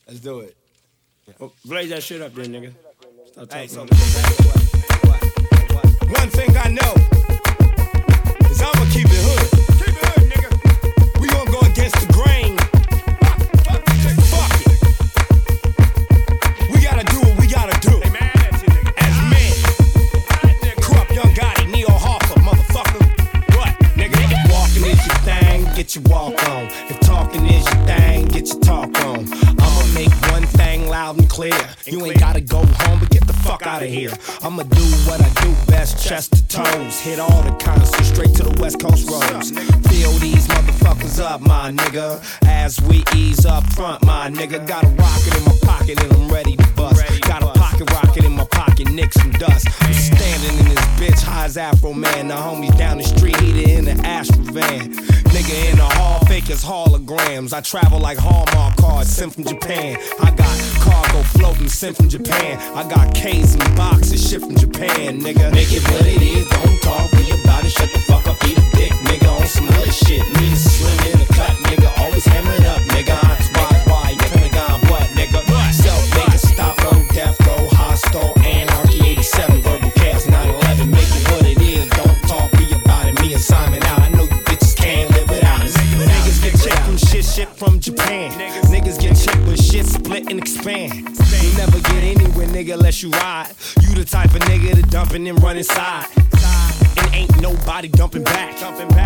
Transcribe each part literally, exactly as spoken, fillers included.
Let's do it. Well, blaze that shit up then, nigga. Hey, so one thing I know is I'ma keep it hood. Keep it hood, nigga. We gon' go against the grain. Fuck it. We gotta do what we gotta do. As men. Corrupt Young Gotti, Neo Hoffa, motherfucker. What, nigga? If walking is your thing, get your walk on. If talking is your thing, get your talk on. I'ma make one thing loud and clear. You ain't gotta go home, but get the fuck out of here. I'ma do what I do best, chest to toes. Hit all the concerts straight to the West Coast roads. Fill these motherfuckers up, my nigga. As we ease up front, my nigga. Got a rocket in my pocket and I'm ready to bust. Got a pocket rocket in my pocket, nick some dust. I'm standing in this bitch, high as Afro Man. The homies down the street, heated in the Astra van. Nigga in the hall, fake as holograms. I travel like Hallmark cards sent from Japan. I got cargo floating sent from Japan. I got K's and boxes shipped from Japan, nigga. Make it what it is, don't talk be about it. Shut the fuck up, eat a dick, nigga, on some other shit. Me is slim in the cut, nigga, always hammered up, nigga. That's why, why, Pentagon, what, nigga? Self-made, Gestapo, Death Row, Hostile, Anarchy, eighty-seven, Verbal Chaos, nine eleven. Make it what it is, don't talk be about it. Me and Simon out, I know you bitches can't live without us. Niggas get checked from shit, shit from Japan. Niggas get checked when shit split and expand. You never get anywhere, nigga, unless you ride. You the type of nigga to dump and then run inside. And ain't nobody dumping back.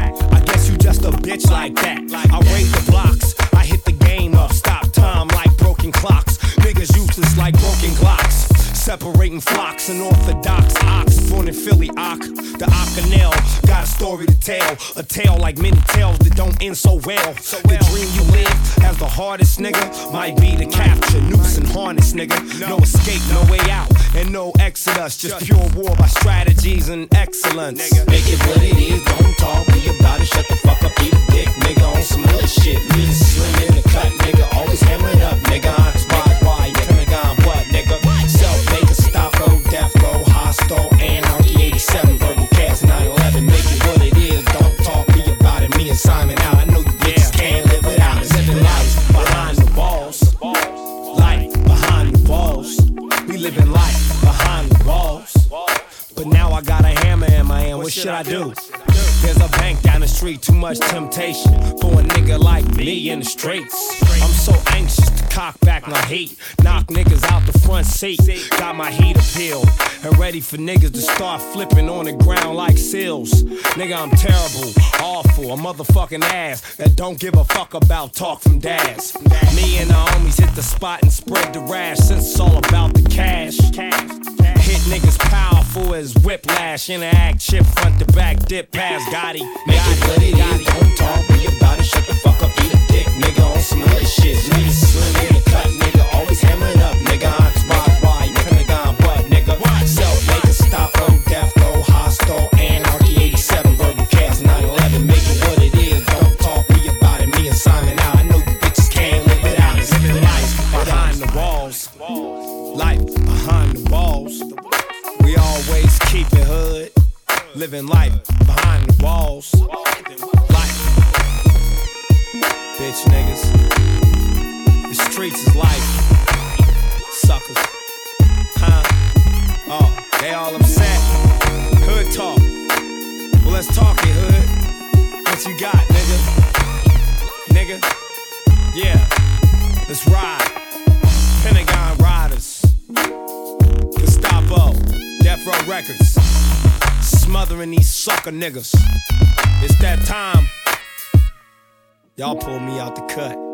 I guess you just a bitch like that. I raid the blocks, I hit the game up. Stop time like broken clocks. Niggas useless like broken Glocks. Separating flocks and orthodox ox. Born in Philly, Ock. The Occanel got a story to tell. A tale like many tales that don't end so well. The dream you live as the hardest, nigga, might be to capture, noose and harness, nigga. No escape, no way out, and no exodus. Just pure war by strategies and excellence. Make it what it is, don't talk be about it. Shut the fuck up, eat a dick, nigga, on some other shit. Me and slim in the cut, nigga, always hammered up, nigga. That's why, why, Pentagon, what, nigga? Self-made, Gestapo, Death Row, Hostile, Anarchy, eighty-seven, Verbal Chaos, nine eleven. Make it what it is, don't talk be about it. Me and Simon out, I know you bitches can't live without us. Living life behind the walls, life behind the walls. We living life behind the walls. But now I got a hammer in my hand, what should I do? There's a bank down the street, too much temptation for a nigga like me in the streets. I'm so anxious to cock back my heat, knock niggas out the front seat. Got my heat appeal and ready for niggas to start flipping on the ground like seals. Nigga, I'm terrible, awful, a motherfucking ass that don't give a fuck about talk from dads. Me and the homies hit the spot and spread the rash, since it's all about the cash. Hit niggas powerful as whiplash, interact, chip front to back, dip past Gotti. Make it what it is, don't talk be about it. Shut the fuck up, eat a dick, nigga, on some other shit. Niggas slim in the cut, nigga, always hammered up, nigga. That's why, why, Pentagon, what, nigga? Self-made, Gestapo, Death Row, Hostile, Anarchy, eighty-seven, Verbal Chaos, nine eleven. Make it what it is, don't talk be about it. Me and Simon out, I know you bitches can't live without us. Living life behind the walls, life behind the walls. We always keep it hood, living life behind the walls. Life, bitch niggas. The streets is life, suckers. Huh? Oh, they all upset. Hood talk. Well, let's talk it, hood. What you got, nigga? Nigga? Yeah, let's ride. Pentagon Riders. Gestapo. Death Row Records, smothering these sucker niggas. It's that time. Y'all pull me out the cut.